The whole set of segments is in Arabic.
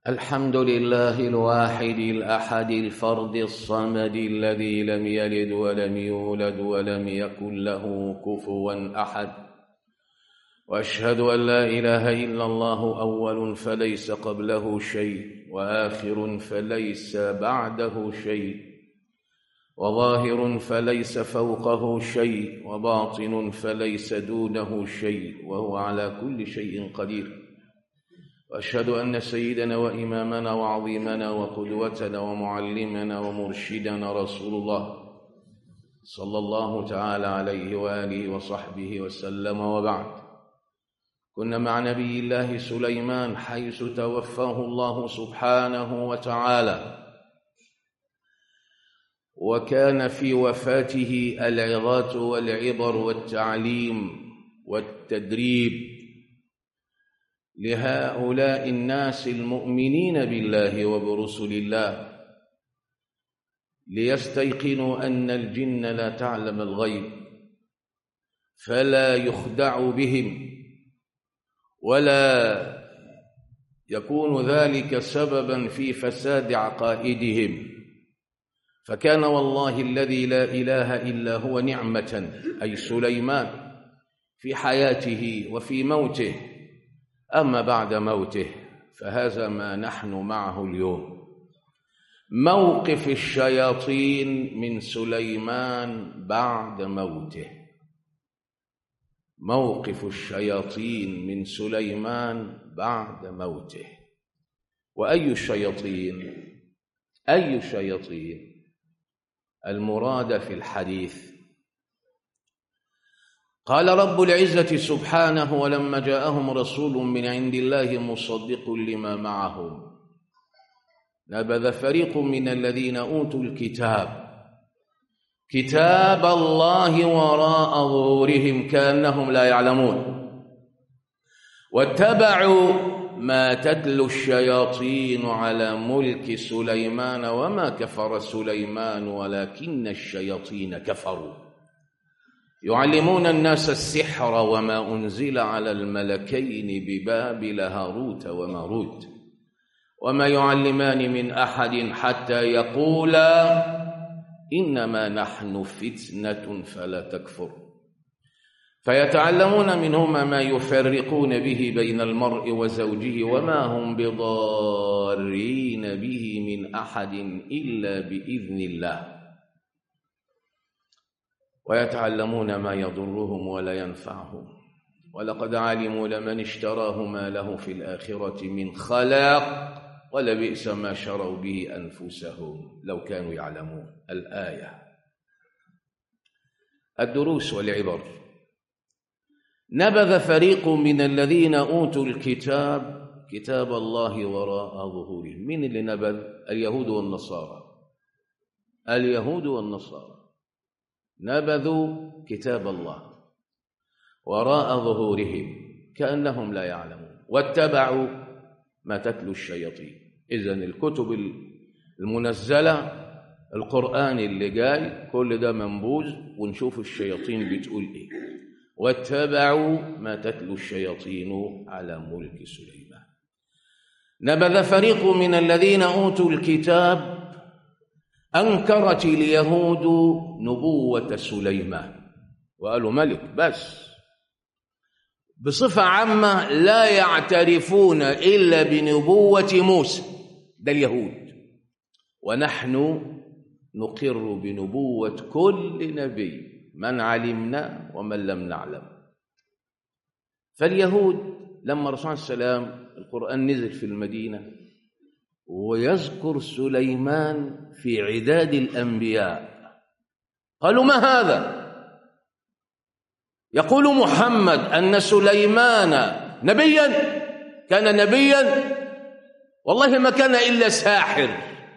الحمد لله الواحد الأحد الفرد الصمد الذي لم يلد ولم يولد ولم يكن له كفوا أحد، وأشهد أن لا إله إلا الله أول فليس قبله شيء، وآخر فليس بعده شيء، وظاهر فليس فوقه شيء، وباطن فليس دونه شيء، وهو على كل شيء قدير. وأشهد أن سيدنا وإمامنا وعظيمنا وقدوتنا ومعلمنا ومرشدنا رسول الله صلى الله تعالى عليه وآله وصحبه وسلم، وبعد. كنا مع نبي الله سليمان حيث توفاه الله سبحانه وتعالى، وكان في وفاته العظات والعبر والتعليم والتدريب لهؤلاء الناس المؤمنين بالله وبرسل الله، ليستيقنوا أن الجن لا تعلم الغيب، فلا يخدع بهم ولا يكون ذلك سببا في فساد عقائدهم. فكان والله الذي لا إله إلا هو نعمة، أي سليمان، في حياته وفي موته. أما بعد موته فهذا ما نحن معه اليوم، موقف الشياطين من سليمان بعد موته. موقف الشياطين من سليمان بعد موته. وأي الشياطين؟ أي الشياطين المراد في الحديث؟ قال رب العزة سبحانه: ولما جاءهم رسول من عند الله مصدق لما معهم نبذ فريق من الذين أوتوا الكتاب كتاب الله وراء ظهورهم كأنهم لا يعلمون، واتبعوا ما تتلو الشياطين على ملك سليمان وما كفر سليمان ولكن الشياطين كفروا يعلمون الناس السحر وما أنزل على الملكين ببابل هاروت وماروت وما يعلمان من أحد حتى يقولا إنما نحن فتنة فلا تكفر، فيتعلمون منهما ما يفرقون به بين المرء وزوجه وما هم بضارين به من أحد إلا بإذن الله، ويتعلمون ما يضرهم ولا ينفعهم، ولقد علموا لمن اشتراه ما له في الآخرة من خلاق ولبئس ما شروا به أنفسهم لو كانوا يعلمون. الآية. الدروس والعبر. نبذ فريق من الذين أوتوا الكتاب كتاب الله وراء ظهورهم. من اللي نبذ؟ اليهود والنصارى. اليهود والنصارى نبذوا كتاب الله وراء ظهورهم كأنهم لا يعلمون، واتبعوا ما تتلو الشياطين. إذن الكتب المنزلة، القرآن اللي جاي، كل ده منبوذ، ونشوف الشياطين بتقول إيه. واتبعوا ما تتلو الشياطين على ملك سليمان. نبذ فريق من الذين أوتوا الكتاب. أنكرت اليهود نبوة سليمان وقالوا ملك بس، بصفة عامة لا يعترفون إلا بنبوة موسى، ده اليهود، ونحن نقر بنبوة كل نبي، من علمنا ومن لم نعلم. فاليهود لما الرسول عليه السلام القرآن نزل في المدينة ويذكر سليمان في عداد الأنبياء، قالوا ما هذا؟ يقول محمد أن سليمان نبيا، كان نبيا؟ والله ما كان إلا ساحر.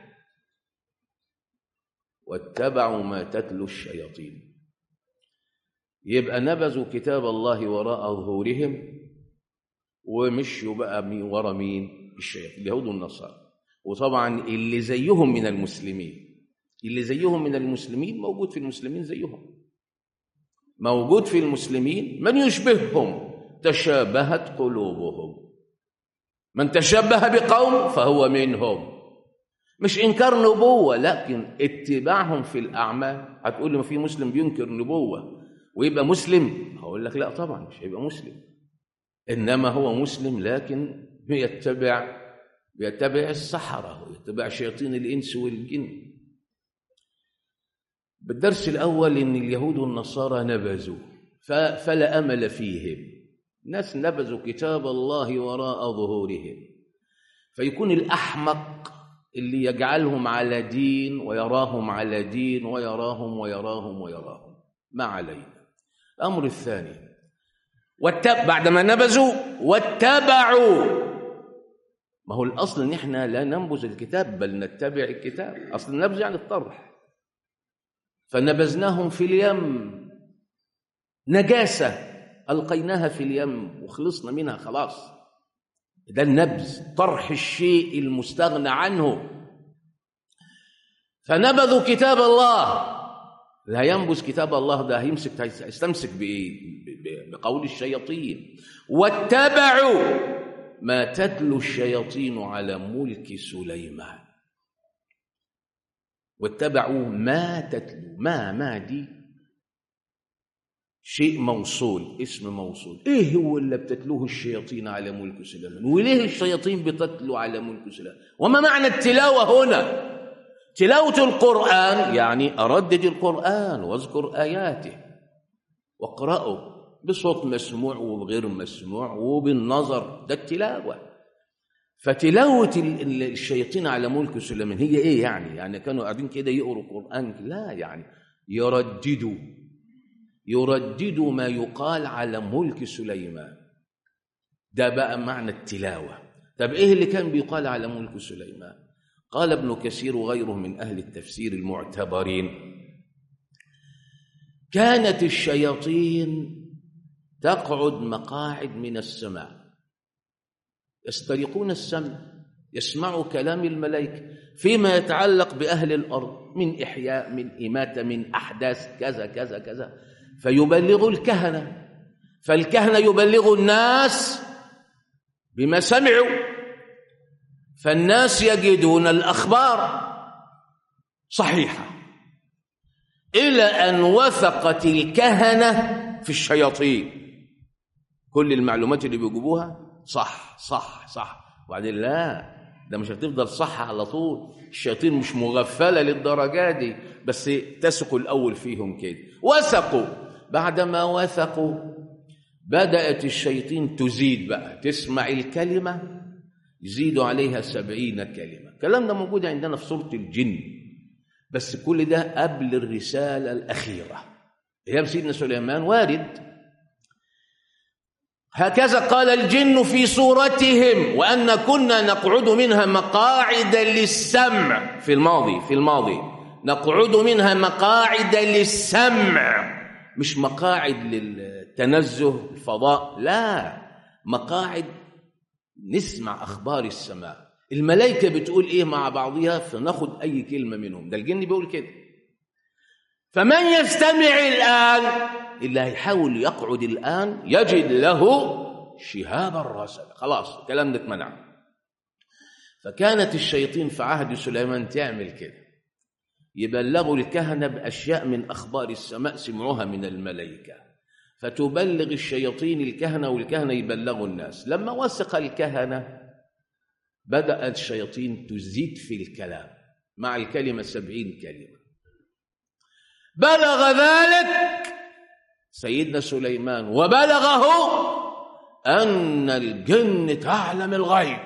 واتبعوا ما تتلو الشياطين. يبقى نبذوا كتاب الله وراء ظهورهم ومشوا بقى ورا مين؟ الشياطين، اليهود والنصارى. وطبعا اللي زيهم من المسلمين، اللي زيهم من المسلمين موجود في المسلمين زيهم، موجود في المسلمين من يشبههم، تشابهت قلوبهم. من تشبه بقوم فهو منهم. مش إنكار نبوة، لكن اتباعهم في الأعمال. هتقول لي ما في مسلم بينكر نبوة ويبقى مسلم؟ هقول لك لا طبعا مش هيبقى مسلم، إنما هو مسلم لكن بيتبع السحرة ويتبع شياطين الإنس والجن. بالدرس الأول إن اليهود والنصارى نبذوا فلا أمل فيهم. ناس نبذوا كتاب الله وراء ظهورهم، فيكون الأحمق اللي يجعلهم على دين ويراهم على دين ويراهم ما علينا. الأمر الثاني بعدما نبذوا واتبعوا. ما هو الأصل إن إحنا لا ننبذ الكتاب بل نتبع الكتاب. أصل النبذ يعني الطرح، فنبذناهم في اليم، نجاسة ألقيناها في اليم وخلصنا منها خلاص. ده النبذ، طرح الشيء المستغنى عنه. فنبذوا كتاب الله. لا ينبذ كتاب الله، ده هيستمسك بإيه؟ بقول الشياطين. واتبعوا ما تتلو الشياطين على ملك سليمان. واتبعوا ما تتلو. ما دي شيء موصول، اسم موصول. ايه هو اللي بتتلوه الشياطين على ملك سليمان؟ وليه الشياطين بتتلو على ملك سليمان؟ وما معنى التلاوة هنا؟ تلاوة القرآن يعني أردد القرآن واذكر آياته واقرأه بصوت مسموع وغير مسموع وبالنظر، ده التلاوة. فتلاوة الشياطين على ملك سليمان هي ايه يعني كانوا قاعدين كده يقروا قرآن؟ لا، يعني يرددوا ما يقال على ملك سليمان. ده بقى معنى التلاوة. طب ايه اللي كان بيقال على ملك سليمان؟ قال ابن كثير وغيره من أهل التفسير المعتبرين: كانت الشياطين تقعد مقاعد من السماء، يسترقون السمع، يسمعوا كلام الملائكة فيما يتعلق بأهل الأرض من إحياء، من إماتة، من أحداث كذا كذا كذا، فيبلغوا الكهنة، فالكهنة يبلغوا الناس بما سمعوا، فالناس يجدون الأخبار صحيحة، إلى أن وثقت الكهنة في الشياطين. كل المعلومات اللي بيجيبوها صح صح صح، وبعدين لا، ده مش هتفضل صح على طول. الشياطين مش مغفلة للدرجة دي، بس تثقوا الأول فيهم كده. وثقوا، بعدما وثقوا بدأت الشياطين تزيد بقى، تسمع الكلمة يزيدوا عليها 70 كلمة. الكلام ده موجود عندنا في سورة الجن، بس كل ده قبل الرسالة الأخيرة أيام سيدنا سليمان. وارد هكذا قال الجن في صورتهم: وأن كنا نقعد منها مقاعد للسمع. في الماضي نقعد منها مقاعد للسمع، مش مقاعد للتنزه الفضاء، لا، مقاعد نسمع أخبار السماء. الملائكة بتقول إيه مع بعضها فناخد أي كلمة منهم. ده الجن بيقول كده. فمن يستمع الآن، اللي هيحاول يقعد الآن يجد له شهابا رصدا. خلاص الكلام ده اتمنع. فكانت الشياطين في عهد سليمان تعمل كده، يبلغوا الكهنة بأشياء من أخبار السماء سمعوها من الملائكة، فتبلغ الشياطين الكهنة والكهنة يبلغوا الناس. لما وثق الكهنة بدأت الشياطين تزيد في الكلام مع الكلمة 70 كلمة. بلغ ذلك سيدنا سليمان وبلغه أن الجن تعلم الغيب،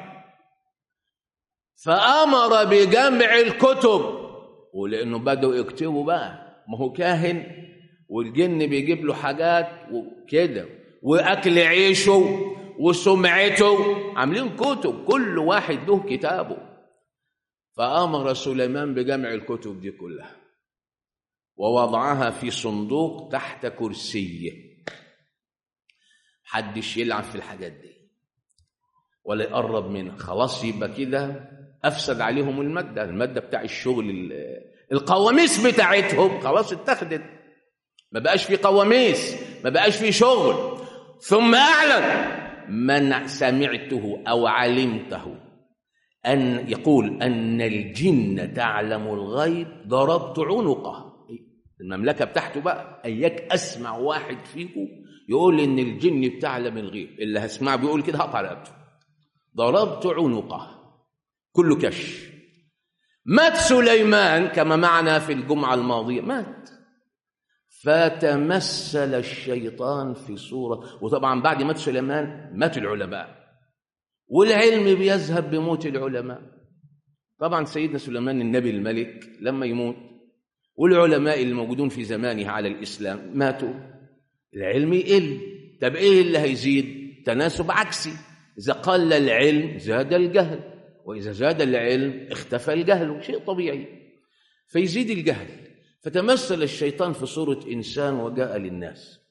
فأمر بجمع الكتب. ولأنه بدأوا يكتبوا بقى، ما هو كاهن والجن بيجيب له حاجات وكده، وأكل عيشه وسمعته، عاملين كتب، كل واحد له كتابه. فأمر سليمان بجمع الكتب دي كلها ووضعها في صندوق تحت كرسيه. محدش يلعب في الحاجات دي ولا يقرب منها، خلاص يبقى كده أفسد عليهم المادة بتاع الشغل. القواميس بتاعتهم خلاص اتخذت، ما بقاش في قواميس، ما بقاش في شغل. ثم أعلن من سمعته أو علمته أن يقول أن الجن تعلم الغيب ضربت عنقه. المملكة بتاعته بقى، أياك أسمع واحد فيكم يقول إن الجن بتعلم الغيب، اللي هسمع بيقول كده هقطع رقبته. ضربت عنقه. كله كش. مات سليمان كما معنا في الجمعة الماضية، مات. فتمثل الشيطان في صورة، وطبعا بعد مات سليمان مات العلماء، والعلم بيذهب بموت العلماء. طبعا سيدنا سليمان النبي الملك لما يموت والعلماء الموجودون في زمانه على الإسلام ماتوا، العلم يقل. طب إيه اللي هيزيد؟ تناسب عكسي، إذا قل العلم زاد الجهل، وإذا زاد العلم اختفى الجهل، شيء طبيعي، فيزيد الجهل. فتمثل الشيطان في صورة إنسان وجاء للناس.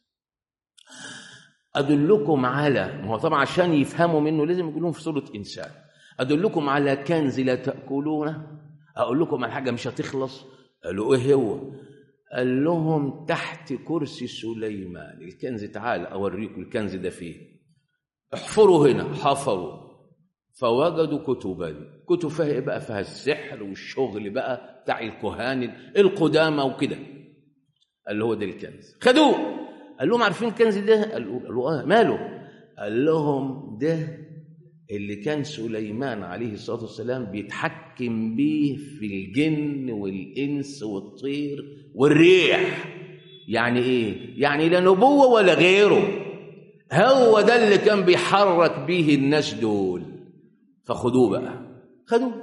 أدلكم على، ما هو طبعا عشان يفهموا منه لازم يقولون في صورة إنسان. أدلكم على كنز لا تأكلونه، أقول لكم على حاجة مش هتخلص. قالوا إيه هو؟ قال لهم تحت كرسي سليمان الكنز، تعال أوريكم الكنز ده فيه. احفروا هنا. حفروا فوجدوا كتب فيها إيه بقى؟ فيها السحر والشغل بقى بتاع الكهان القدامى وكده. قال له هو ده الكنز. خدوه. قال لهم عارفين الكنز ده؟ قالوا ماله؟ قال لهم ده اللي كان سليمان عليه الصلاة والسلام بيتحكم بيه في الجن والإنس والطير والريح. يعني إيه؟ يعني لا نبوة ولا غيره، هو ده اللي كان بيحرك بيه الناس دول. فخدوه بقى. خدوه.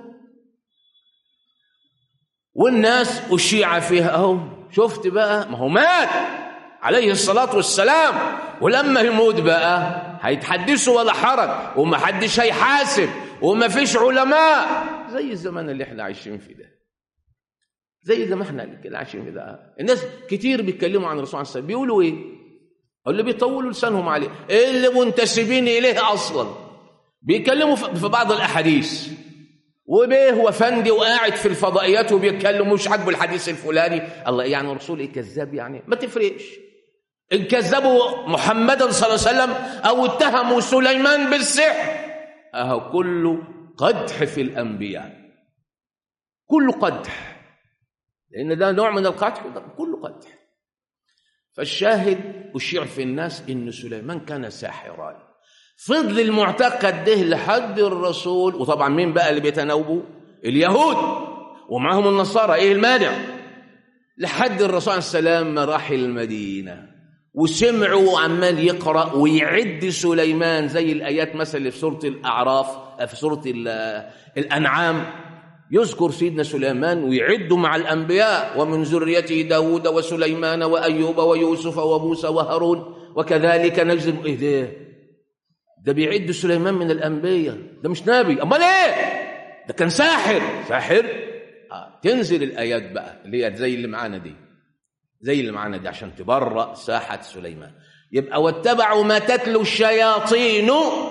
والناس أشيع فيها أهو. شفت بقى؟ ما هو مات عليه الصلاة والسلام، ولما يموت بقى هيتحدثوا ولا حرج، ومحدش هيحاسب، وما فيش علماء، زي الزمان اللي احنا عايشين فيه ده، زي زي ما احنا اللي عايشين فيه ده. الناس كتير بيتكلموا عن الرسول عليه الصلاة والسلام، بيقولوا ايه؟ اللي بيطولوا لسانهم عليه، اللي منتسبين اليه اصلا بيتكلموا في بعض الاحاديث، وبيه وفندي وقاعد في الفضائيات وبيتكلم مش عاجبه الحديث الفلاني. الله، يعني الرسول ايه؟ كذاب؟ يعني ما تفرقش ان كذبوا محمدا صلى الله عليه وسلم او اتهموا سليمان بالسحر، اهو كله قدح في الانبياء، كله قدح، لان ده نوع من القدح، كله قدح. فالشاهد أشيع في الناس ان سليمان كان ساحرا. فضل المعتقد ده لحد الرسول. وطبعا مين بقى اللي بيتناوبوا؟ اليهود ومعهم النصارى، ايه المانع؟ لحد الرسول عليه السلام ما راح المدينة وسمعوا عمال يقرأ ويعد سليمان زي الآيات مثلا في سورة الأعراف، في سورة الأنعام، يذكر سيدنا سليمان ويعد مع الأنبياء: ومن ذريته داود وسليمان وأيوب ويوسف وموسى وهارون وكذلك نجزي. إيه ده بيعد سليمان من الأنبياء؟ ده مش نبي، أمال إيه؟ ده كان ساحر. تنزل الآيات بقى اللي هي زي اللي معانا دي عشان تبرأ ساحة سليمان. يبقى واتبعوا ما تتلو الشياطين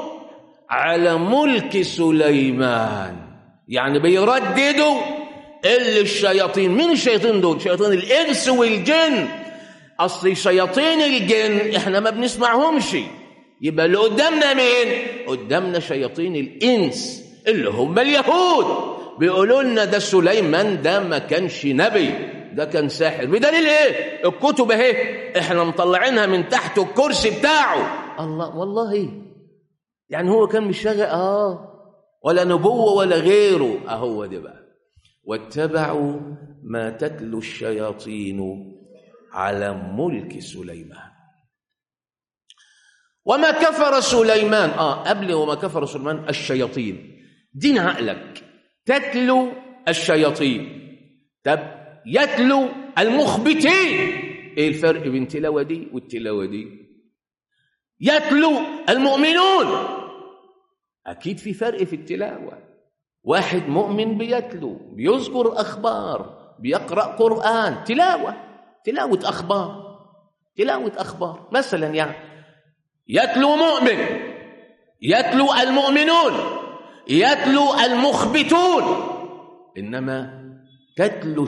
على ملك سليمان، يعني بيرددوا اللي الشياطين. مين الشياطين دول؟ شياطين الإنس والجن. أصل شياطين الجن إحنا ما بنسمعهمش، يبقى اللي قدامنا مين؟ قدامنا شياطين الإنس اللي هم اليهود. بيقولوا لنا ده سليمان ده ما كانش نبي، ده كان ساحر. بدليل ايه؟ الكتب اهي احنا مطلعينها من تحت الكرسي بتاعه. الله، والله يعني هو كان مش شاغل ولا نبوة ولا غيره. اهو ده بقى. واتبعوا ما تتلو الشياطين على ملك سليمان وما كفر سليمان. قبل وما كفر سليمان الشياطين. دين عقلك. تتلو الشياطين، طب يتلو المخبتين. ايه الفرق بين التلاوه دي والتلاوه دي؟ يتلو المؤمنون، اكيد في فرق في التلاوه. واحد مؤمن بيتلو، بيذكر اخبار، بيقرا قران، تلاوه اخبار مثلا. يعني يتلو مؤمن، يتلو المؤمنون، يتلو المخبتون. انما تتلو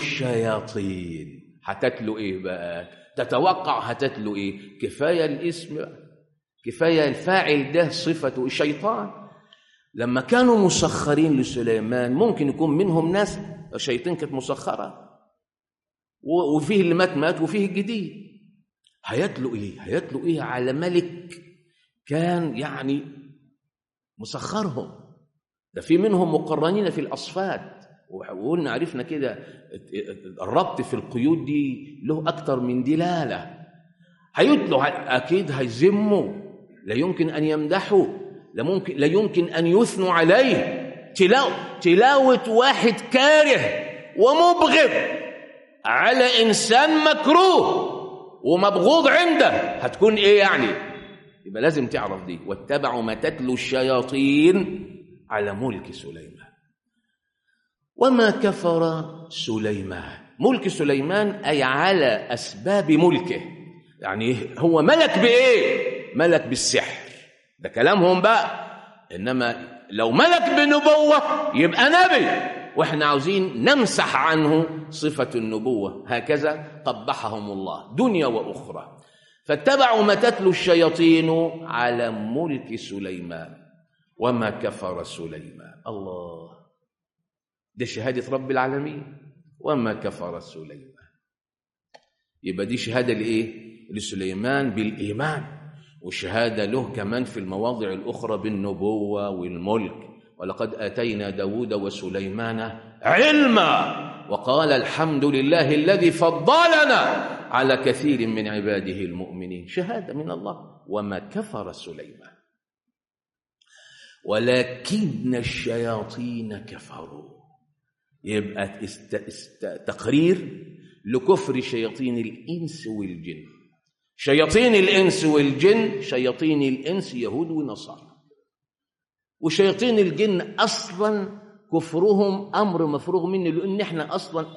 الشياطين، هتتلو ايه بقى؟ تتوقع هتتلو ايه؟ كفايه الاسم، كفاية الفاعل ده صفته الشيطان. لما كانوا مسخرين لسليمان ممكن يكون منهم ناس الشياطين كانت مسخرة، وفيه اللي مات وفيه الجديد. هيتلوا ايه على ملك كان يعني مسخرهم؟ ده في منهم مقرنين في الأصفاد، وقلنا عرفنا كده الربط في القيود دي له أكتر من دلالة. هيتلوا أكيد هيذموا، لا يمكن أن يمدحوا، لا يمكن أن يثنوا عليه. تلاوة واحد كاره ومبغض على إنسان مكروه ومبغوض عنده هتكون إيه يعني؟ يبقى لازم تعرف دي. واتبعوا ما تتلو الشياطين على ملك سليمان وما كفر سليمان. ملك سليمان أي على أسباب ملكه، يعني هو ملك بإيه؟ ملك بالسحر، ده كلامهم بقى. إنما لو ملك بنبوة يبقى نبي، وإحنا عاوزين نمسح عنه صفة النبوة. هكذا قبحهم الله دنيا وأخرى. فاتبعوا ما تتلو الشياطين على ملك سليمان وما كفر سليمان. الله، ده شهادة رب العالمين. وما كفر سليمان، يبقى دي شهادة لإيه؟ لسليمان بالإيمان، وشهادة له كمان في المواضع الأخرى بالنبوة والملك. ولقد آتينا داود وسليمان علما وقال الحمد لله الذي فضلنا على كثير من عباده المؤمنين. شهادة من الله. وما كفر سليمان ولكن الشياطين كفروا. يبقى تقرير لكفر شياطين الإنس والجن. شياطين الإنس والجن، شياطين الإنس يهود ونصارى، وشياطين الجن أصلا كفرهم أمر مفروغ منه، لأن احنا أصلا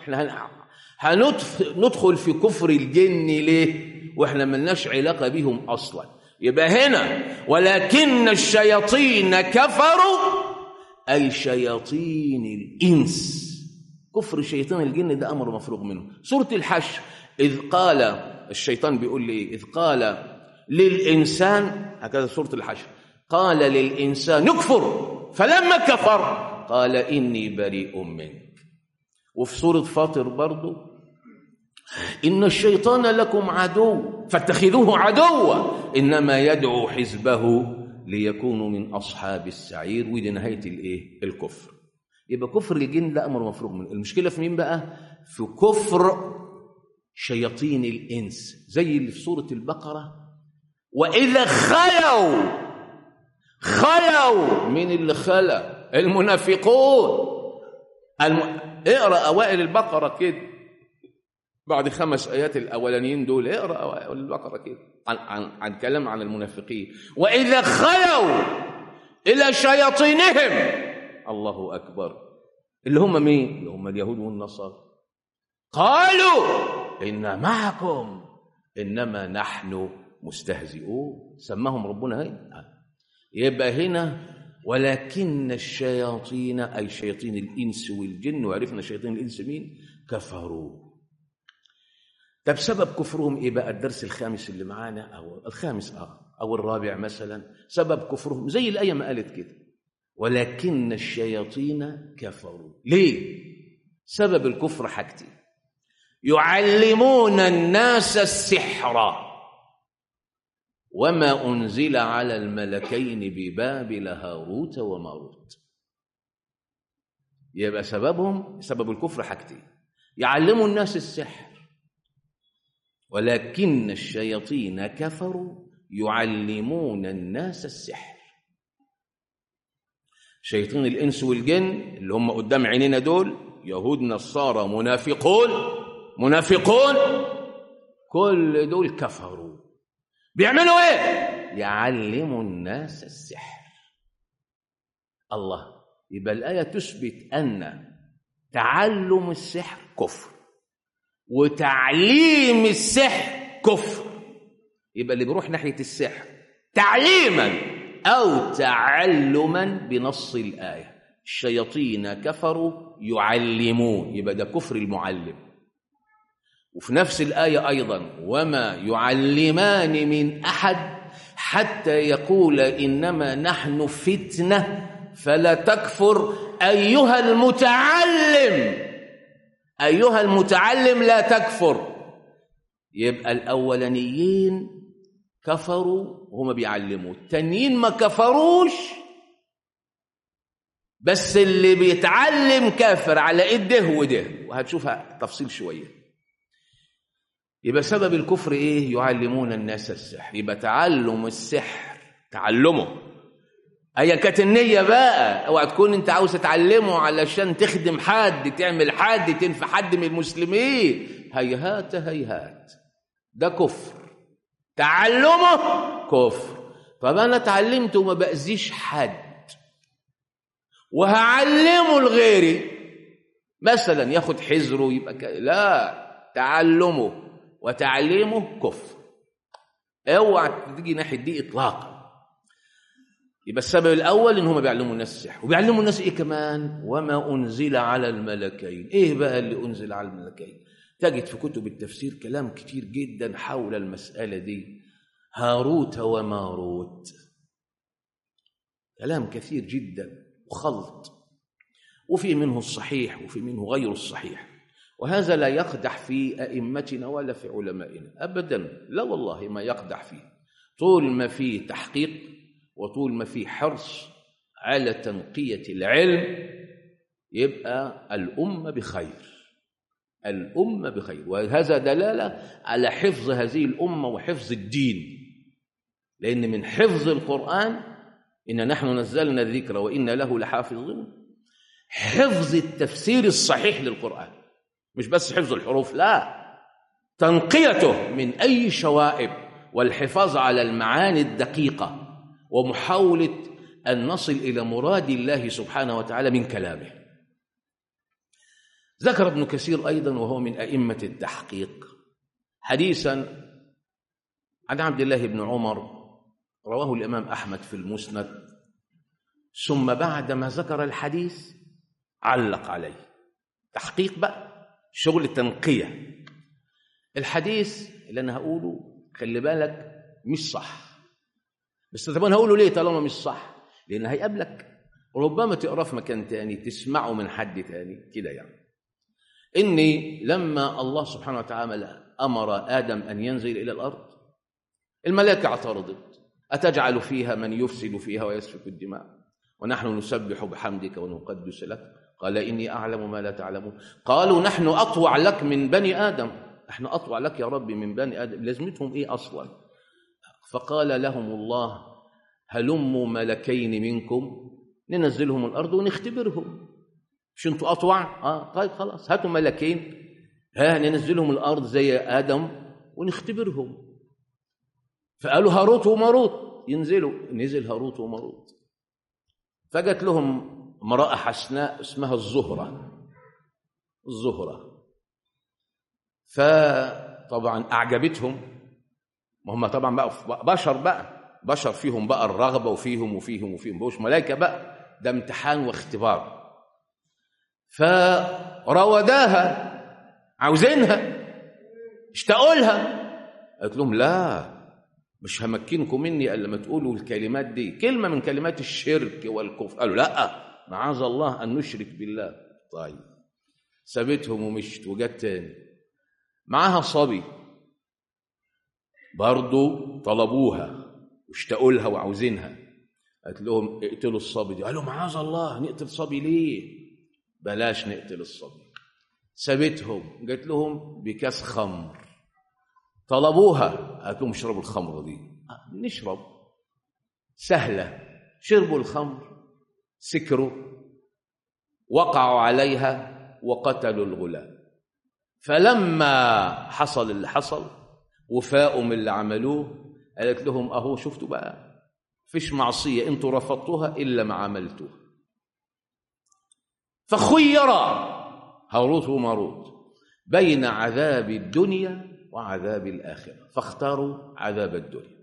هندخل في كفر الجن ليه؟ وإحنا ملناش علاقة بهم أصلا. يبقى هنا ولكن الشياطين كفروا أي شياطين الإنس. كفر شياطين الجن ده أمر مفروغ منه. سورة الحشر إذ قال الشيطان بيقول لي إذ قال للإنسان، هكذا سورة الحشر، قال للإنسان يكفر فلما كفر قال إني بريء منك. وفي سورة فاطر برضو إن الشيطان لكم عدو فاتخذوه عدوا إنما يدعو حزبه ليكونوا من أصحاب السعير. ودي نهاية الإيه؟ الكفر. يبقى كفر الجن ده أمر مفروغ منه. المشكلة في مين بقى؟ في كفر شياطين الإنس، زي اللي في سورة البقرة وإذا خلوا من اللي خلى المنافقون. اقرأ أوائل البقرة كده، بعد 5 آيات الأولانيين دول اقرأ أوائل البقرة كده عن كلام عن المنافقين. وإذا خلوا إلى شياطينهم، الله أكبر، اللي هم مين؟ اللي هم اليهود والنصارى، قالوا إنا معكم إنما نحن مستهزئون. سماهم ربنا هنا. يبقى هنا ولكن الشياطين أي شياطين الإنس والجن، وعرفنا شياطين الإنس مين؟ كفروا. طب سبب كفرهم إيه بقى؟ الدرس الخامس اللي معانا أو الخامس أو الرابع مثلا. سبب كفرهم زي الآية ما قالت كده ولكن الشياطين كفروا. ليه؟ سبب الكفر حاجتين: يعلمون الناس السحر وما أنزل على الملكين ببابل هاروت وماروت. يبقى سبب الكفر حاجتين: يعلموا الناس السحر، ولكن الشياطين كفروا يعلمون الناس السحر. شياطين الإنس والجن اللي هم قدام عينينا دول، يهود نصارى منافقون، كل دول كفروا. بيعملوا ايه؟ يعلموا الناس السحر. الله. يبقى الآية تثبت أن تعلم السحر كفر وتعليم السحر كفر. يبقى اللي بيروح ناحية السحر تعليما أو تعلما بنص الآية، الشياطين كفروا يعلمون، يبقى ده كفر المعلم. وفي نفس الآية أيضا وما يعلمان من أحد حتى يقول إنما نحن فتنة فلا تكفر أيها المتعلم لا تكفر. يبقى الأولانيين كفروا وهم بيعلموا، التانيين ما كفروش بس اللي بيتعلم كافر على ايده وده، وهتشوفها تفصيل شوية. يبقى سبب الكفر ايه؟ يعلمون الناس السحر. يبقى تعلم السحر، تعلمه ايا كانت النية بقى، اوعى تكون انت عاوز تتعلمه علشان تخدم حد، تعمل حد، تنفع حد من المسلمين، هيهات هيهات، ده كفر. تعلمه كفر. طب انا اتعلمت وما بأذيش حد وهعلمه لغيري مثلا ياخد حذره يبقى لا، تعلمه وتعليمه كفر. اوعى تيجي ناحيه دي اطلاقا. يبقى السبب الاول ان هم بيعلموا الناس السحر، وبيعلموا الناس ايه كمان؟ وما انزل على الملكين. ايه بقى اللي انزل على الملكين؟ تجد في كتب التفسير كلام كتير جدا حول المساله دي، هاروت وماروت، كلام كثير جدا وخلط، وفي منه الصحيح وفي منه غير الصحيح، وهذا لا يقدح في أئمتنا ولا في علمائنا أبدا، لا والله ما يقدح فيه، طول ما فيه تحقيق وطول ما فيه حرص على تنقية العلم يبقى الأمة بخير، الأمة بخير. وهذا دلالة على حفظ هذه الأمة وحفظ الدين، لأن من حفظ القرآن إن نحن نزلنا الذكر وإن له لحافظون، حفظ التفسير الصحيح للقرآن، مش بس حفظ الحروف، لا، تنقيته من أي شوائب والحفاظ على المعاني الدقيقة ومحاولة أن نصل إلى مراد الله سبحانه وتعالى من كلامه. ذكر ابن كثير أيضا وهو من أئمة التحقيق حديثا عن عبد الله بن عمر رواه الإمام أحمد في المسند، ثم بعدما ذكر الحديث علق عليه، تحقيق بقى، شغل تنقية. الحديث اللي أنا هقوله خلي بالك مش صح، بس طبعا هقوله ليه طالما مش صح؟ لأن هيقابلك ربما تقرأ في مكان تاني، تسمعه من حد تاني كده، يعني إني لما الله سبحانه وتعالى أمر آدم أن ينزل إلى الأرض، الملائكة اعترضت: أتجعل فيها من يفسد فيها ويسفك الدماء ونحن نسبح بحمدك ونقدس لك؟ قال إني أعلم ما لا تعلمون. قالوا نحن أطوع لك من بني آدم، احنا أطوع لك يا رب من بني آدم، لازمتهم إيه أصلا؟ فقال لهم الله: هلموا ملكين منكم ننزلهم الأرض ونختبرهم، مش انتوا أطوع؟ طيب خلاص، هاتوا ملكين ننزلهم الأرض زي آدم ونختبرهم. فقالوا هاروت وماروت ينزلوا، نزل هاروت وماروت. فجت لهم امرأة حسناء اسمها الزهرة، فطبعا أعجبتهم، وهم طبعا بقى بشر فيهم بقى الرغبة وفيهم بقوش ملائكة بقى، ده امتحان واختبار. فراوداها، عاوزينها، اشتاقوا لها، قالت لهم لا، مش همكنكم مني الا لما تقولوا الكلمات دي، كلمه من كلمات الشرك والكفر. قالوا لا، معاذ الله ان نشرك بالله. طيب سابتهم ومشت، وجت تاني معاها صبي برضو، طلبوها واشتاقوا لها وعاوزينها، قالت لهم اقتلوا الصبي دي. قالوا معاذ الله، نقتل صبي ليه؟ بلاش نقتل الصبي. سابتهم، قالت لهم بكاس خمر، طلبوها، قالت لهم اشربوا الخمر دي. نشرب، سهلة. شربوا الخمر، سكروا، وقعوا عليها وقتلوا الغلام. فلما حصل اللي حصل وفاقوا من اللي عملوه، قالت لهم اهو شفتوا بقى، فيش معصية انتوا رفضتوها إلا ما عملتوها. فخير هاروت وماروت بين عذاب الدنيا وعذاب الآخرة، فاختاروا عذاب الدنيا.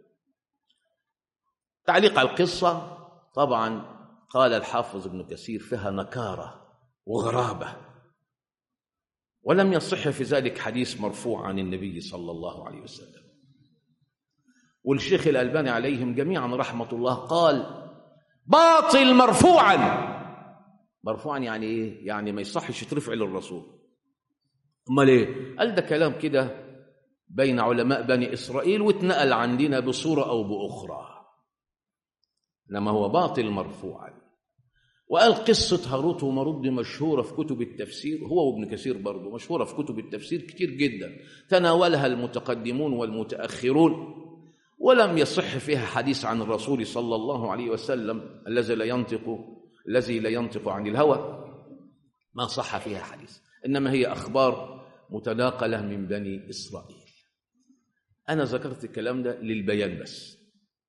تعليق على القصة، طبعا قال الحافظ ابن كثير فيها نكارة وغرابة، ولم يصح في ذلك حديث مرفوع عن النبي صلى الله عليه وسلم، والشيخ الألباني عليهم جميعا رحمة الله قال باطل مرفوعا. مرفوعا يعني ايه؟ يعني ما يصحش يترفع للرسول. امال ايه؟ قال ده كلام كده بين علماء بني إسرائيل واتنقل عندنا بصورة أو بأخرى، إنما هو باطل مرفوعا. وقال قصة هاروت وماروت دي مشهورة في كتب التفسير، هو وابن كثير برضه مشهورة في كتب التفسير كتير جدا، تناولها المتقدمون والمتأخرون، ولم يصح فيها حديث عن الرسول صلى الله عليه وسلم الذي لا ينطق عن الهوى، ما صح فيها حديث، إنما هي أخبار متناقلة من بني إسرائيل. أنا ذكرت الكلام ده للبيان بس.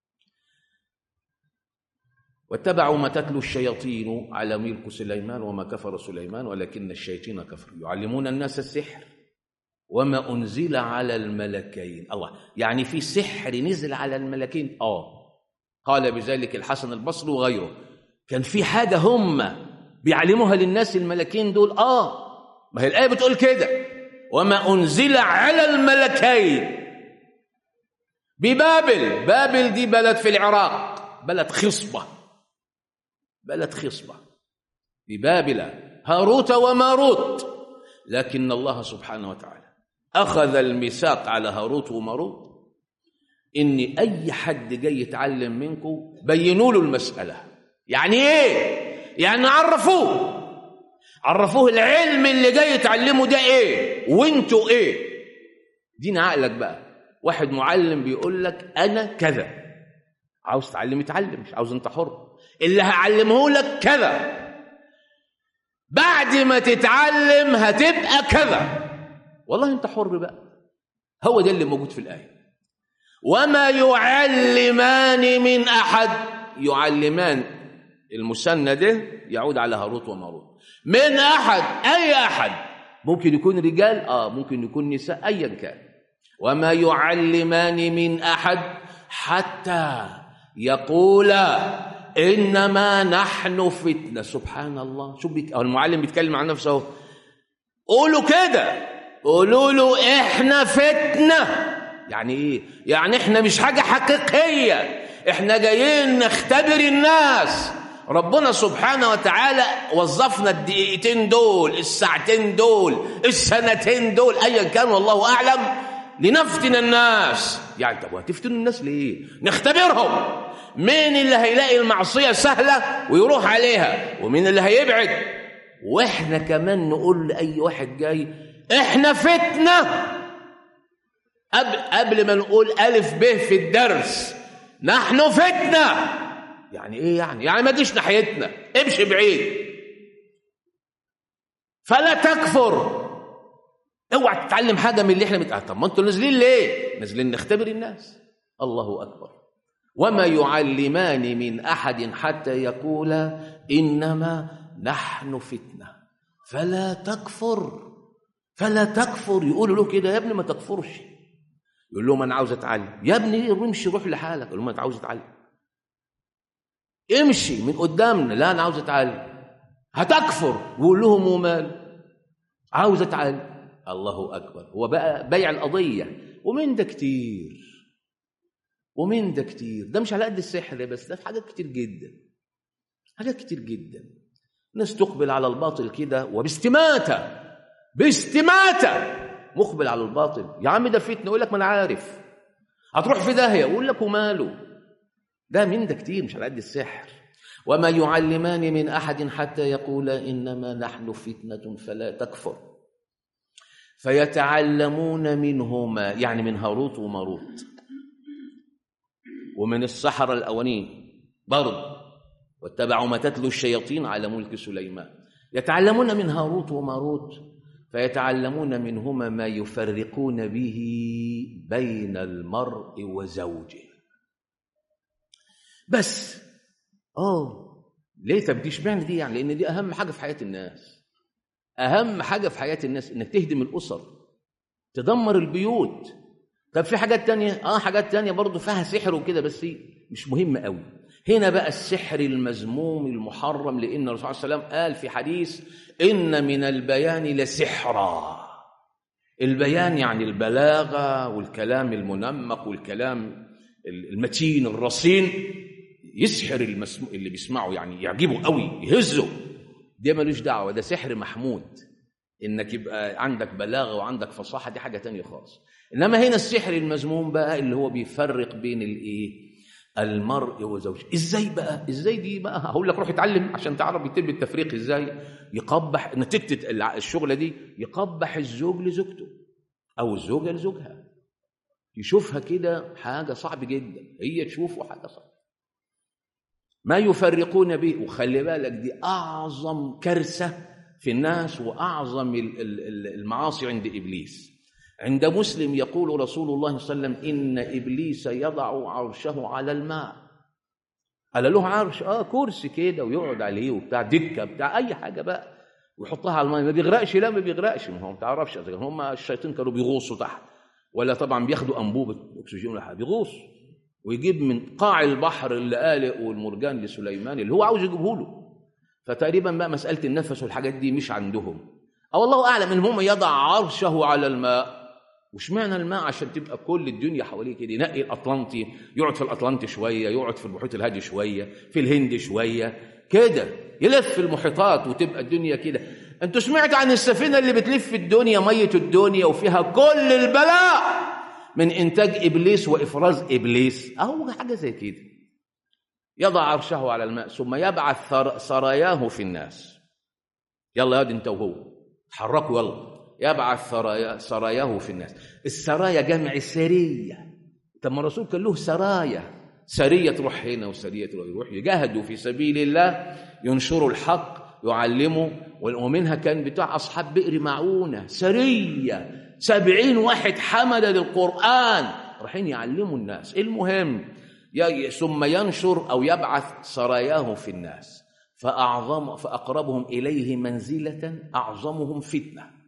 واتبعوا ما تتلو الشياطين على ملك سليمان وما كفر سليمان ولكن الشياطين كفروا يعلمون الناس السحر وما أنزل على الملكين. الله، يعني في سحر نزل على الملكين؟ قال بذلك الحسن البصري وغيره. كان في حاجة هم بيعلموها للناس الملكين دول؟ ما هي الآية بتقول كده، وما أنزل على الملكين ببابل. بابل دي بلد في العراق، بلد خصبة ببابل هاروت وماروت. لكن الله سبحانه وتعالى أخذ الميثاق على هاروت وماروت إن أي حد جاي يتعلم منكم بينوا له المسألة. يعني إيه؟ يعني عرفوه العلم اللي جاي يتعلمه ده إيه وإنتوا إيه. دين عقلك بقى. واحد معلم بيقول لك أنا كذا، عاوز تعلم يتعلم، مش عاوز أنت حر. اللي هعلمه لك كذا، بعد ما تتعلم هتبقى كذا، والله أنت حر بقى. هو ده اللي موجود في الآية. وما يعلمان من أحد. يعلمان المثنى ده يعود على هاروت وماروت. من أحد، أي أحد، ممكن يكون رجال ممكن يكون نساء، أيا كان. وما يعلمان من أحد حتى يقولا إنما نحن فتنة. سبحان الله. شو المعلم بيتكلم عن نفسه. قولوا كده، قولوا له إحنا فتنة. يعني إيه؟ يعني إحنا مش حاجة حقيقية، إحنا جايين نختبر الناس. ربنا سبحانه وتعالى وظفنا الدقيقتين دول، الساعتين دول، السنتين دول، أيا كان والله أعلم، لنفتن الناس. يعني طب هتفتن الناس ليه؟ نختبرهم. مين اللي هيلاقي المعصية سهلة ويروح عليها، ومين اللي هيبعد. واحنا كمان نقول لأي واحد جاي احنا فتنة، قبل ما نقول ألف ب في الدرس، نحن فتنة. يعني ايه؟ يعني ما تجيش ناحيتنا، امشي بعيد. فلا تكفر. اوعى تتعلم حاجة من اللي احنا طب ما انتوا نازلين ليه؟ نازلين نختبر الناس. الله أكبر. وما يعلمان من أحد حتى يقولا إنما نحن فتنة فلا تكفر. يقولوا له كده، يا ابني ما تكفرش. يقول لهم أنا عاوز أتعلم. يا ابني امشي روح لحالك. يقول لهم أنت عاوز أتعلم، امشي من قدامنا. لا أنا عاوز أتعلم. هتكفر. يقول لهم ومال، عاوز أتعلم. الله أكبر. هو بقى بيع القضية. ومن ده كتير، ده مش على قد السحر بس، ده في حاجات كتير جدا. ناس تقبل على الباطل كده وباستماتة مقبل على الباطل. يا عم ده فتنة، يقول لك ما انا عارف، هتروح في داهية، يقول لك وماله. ده من ده كتير، مش على قد السحر. وما يعلمان من أحد حتى يقولا إنما نحن فتنة فلا تكفر فيتعلمون منهما، يعني من هاروت وماروت ومن السحرة الأولين برضه. واتبعوا ما تتلو الشياطين على ملك سليمان. يتعلمون من هاروت وماروت فيتعلمون منهما ما يفرقون به بين المرء وزوجه. بس ليه تبديش معنى دي؟ يعني لأن دي أهم حاجة في حياة الناس. إنك تهدم الأسر، تدمر البيوت. طب في حاجات تانية، حاجات تانية برضو فيها سحر وكده، بس مش مهمة قوي. هنا بقى السحر المذموم المحرم، لأن الرسول صلى الله عليه وسلم قال في حديث إن من البيان لسحرا. البيان يعني البلاغة والكلام المنمق والكلام المتين الرصين يسحر اللي بيسمعه، يعني يعجبه قوي يهزه. ده ملوش دعوة، ده سحر محمود، انك يبقى عندك بلاغة وعندك فصاحة، دي حاجة تانية خالص. انما هنا السحر المذموم بقى اللي هو بيفرق بين المرء وزوجه. ازاي بقى؟ ازاي دي بقى؟ هقول لك روح اتعلم عشان تعرف يتم التفريق ازاي. يقبح نتيجة الشغلة دي، يقبح الزوج لزوجته او الزوجة لزوجها، يشوفها كده حاجة صعب جدا، هي تشوفه حاجة صعبة. ما يفرقون به. وخلي بالك دي أعظم كارثة في الناس وأعظم المعاصي عند إبليس. عند مسلم يقول رسول الله صلى الله عليه وسلم: إن إبليس يضع عرشه على الماء. قال له عرش؟ كرسي كده ويقعد عليه وبتاع، دكة بتاع أي حاجة بقى، ويحطها على الماء. ما بيغرقش؟ لا ما بيغرقش. ما هو ما تعرفش إذا هم الشياطين كانوا بيغوصوا تحت، ولا طبعا بياخدوا أنبوبة أكسجين ولا حاجة، بيغوصوا ويجيب من قاع البحر اللآلئ والمرجان لسليمان اللي هو عاوز يجيبه له. فتقريبا بقى مسألة النفس والحاجات دي مش عندهم، أو الله أعلم إن هم يضع عرشه على الماء. وش معنى الماء؟ عشان تبقى كل الدنيا حواليه كده، ينقي الأطلنطي، يقعد في الأطلنطي شوية، يقعد في المحيط الهادي شوية، في الهند شوية كده، يلف المحيطات وتبقى الدنيا كده. أنتوا سمعت عن السفينة اللي بتلف الدنيا، مية الدنيا، وفيها كل البلاء من إنتاج إبليس وإفراز إبليس؟ أهو حاجة زي كده. يضع عرشه على الماء ثم يبعث سراياه في الناس. يلا يا دي انت وهو تحركوا، يلا. يبعث سراياه في الناس. السرايا جمع سرية. طب ما الرسول كان له سرايا، سرية تروح هنا وسرية تروح، يجاهدوا في سبيل الله، ينشروا الحق، يعلموا. ومنها كان بتاع أصحاب بئر معونة، سرية 70 واحد حملة للقرآن رايحين يعلموا الناس. المهم ثم ينشر أو يبعث سراياه في الناس، فأقربهم إليه منزلة أعظمهم فتنة.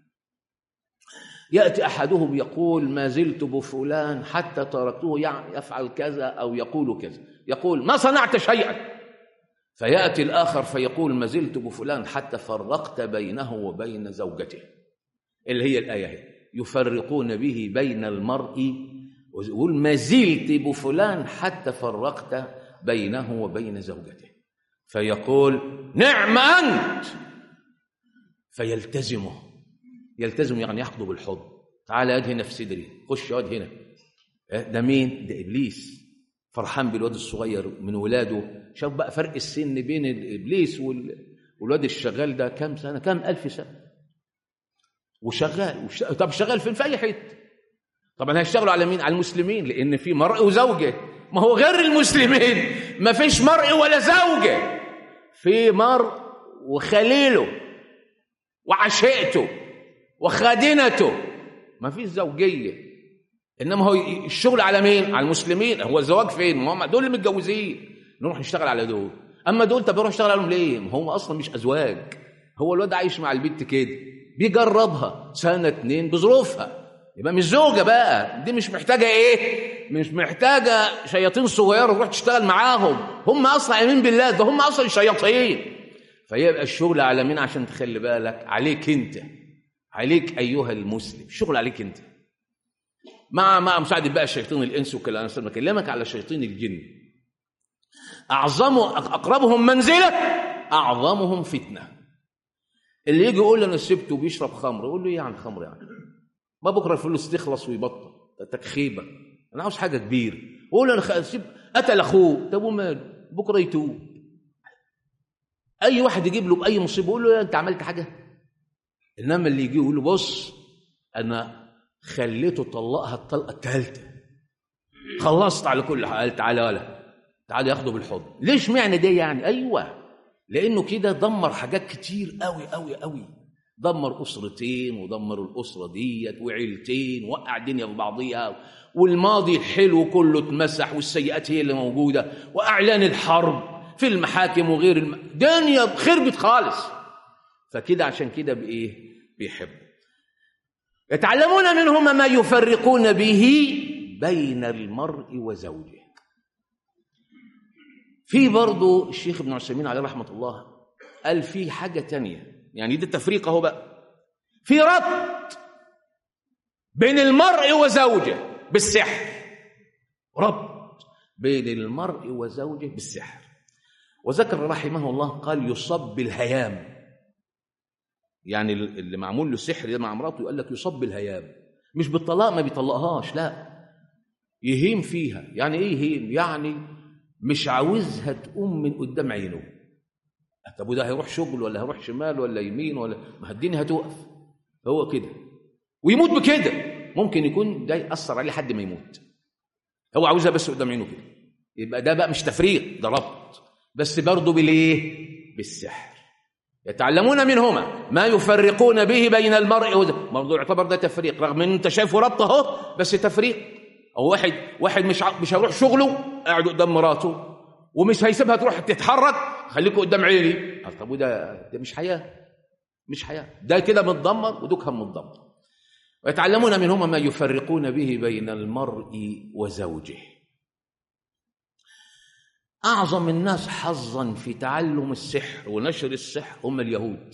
يأتي أحدهم يقول: ما زلت بفلان حتى تركته يفعل كذا أو يقول كذا، يقول: ما صنعت شيئا. فيأتي الآخر فيقول: ما زلت بفلان حتى فرقت بينه وبين زوجته، اللي هي الآية هي. يفرقون به بين المرء، ويقول: ما زلت بفلان حتى فرقت بينه وبين زوجته. فيقول: نعم أنت. فيلتزمه، يلتزم يعني ياخده بالحضن. تعال يد هنا في صدري، خش يد هنا. ده مين؟ ده إبليس، فرحان بالواد الصغير من ولاده. شوف بقى فرق السن بين إبليس والواد الشغال ده كم سنة، كم ألف سنة، وشغال. طب شغال فين؟ في أي حته. طبعا هيشتغلوا على مين؟ على المسلمين، لأن في مرء وزوجة. ما هو غير المسلمين ما فيش مرء ولا زوجة، في مرء وخليله وعشيقته وخادنته، ما فيش زوجية. إنما هو الشغل على مين؟ على المسلمين. هو الزواج فين؟ ما هم دول اللي متجوزين، نروح نشتغل على دول. أما دول طب نروح نشتغل عليهم ليه؟ ما هم أصلا مش أزواج. هو الواد عايش مع البنت كده، بيجربها سنة 2 بظروفها، يبقى مش زوجة بقى. دي مش محتاجة مش محتاجة شياطين صغيرة تروح تشتغل معاهم، هم أصلا آمنين بالله، ده هم أصلا شياطين. فيبقى الشغل على مين؟ عشان تخلي بالك عليك أنت، عليك أيها المسلم، الشغل عليك أنت، مع مساعدة بقى الشياطين الإنس وكلا. أنا بكلمك على شياطين الجن. أقربهم منزلة أعظمهم فتنة. اللي يجي يقول أنا سبته بيشرب خمر، يقول له إيه عن خمر يعني؟ ما بكره الفلوس تخلص ويبطل، تكخيبة. أنا عاوز حاجة كبيرة. يقول أنا سيب، قتل أخوه، طب وماله؟ بكره يتوب. أي واحد يجيب له بأي مصيبة يقول له أنت عملت حاجة؟ إنما اللي يجي يقول له بص أنا خليته طلقها الطلقة الثالثة، خلصت على كل حال، تعالى ولا تعالى ياخده بالحضن. ليش معنى ده يعني؟ أيوة، لأنه كده دمر حاجات كتير قوي قوي قوي. دمر أسرتين، ودمر الأسرة ديت وعيلتين، وقع الدنيا في بعضيها، والماضي الحلو كله اتمسح، والسيئات هي اللي موجودة، وأعلان الحرب في المحاكم وغير الدنيا خربت خالص. فكده عشان كده بيحب. يتعلمون منهما ما يفرقون به بين المرء وزوجه. في برضو الشيخ ابن عثيمين عليه رحمة الله قال في حاجة تانية، يعني دي التفريق اهو بقى، في ربط بين المرء وزوجه بالسحر، ربط. بين المرء وزوجه بالسحر. وذكر رحمه الله قال يصب بالهيام، يعني اللي معمول له سحر ده مع مراته يقول لك يصب بالهيام، مش بالطلاق، ما بيطلقهاش، لا يهيم فيها. يعني ايه يهيم؟ يعني مش عاوزها تقوم من قدام عينه. طب وده هيروح شغل ولا هيروح شمال ولا يمين ولا ما الدنيا هتوقف؟ هو كده ويموت بكده. ممكن يكون ده يأثر عليه لحد ما يموت، هو عاوزها بس قدام عينه كده. يبقى ده بقى مش تفريق، ده ربط، بس برضه بالايه؟ بالسحر. يتعلمون منهما ما يفرقون به بين المرء وزوجه. برضه يعتبر ده تفريق، رغم ان انت شايفه ربط اهو، بس تفريق. او واحد مش هيروح شغله قاعد قدام مراته ومش هيسيبها تروح تتحرك، خليكوا قدام عيني. طب وده مش حياه، مش حياه، ده كده متدمر ودوكها متدمر. ويتعلمون منهما ما يفرقون به بين المرء وزوجه. أعظم الناس حظا في تعلم السحر ونشر السحر هم اليهود.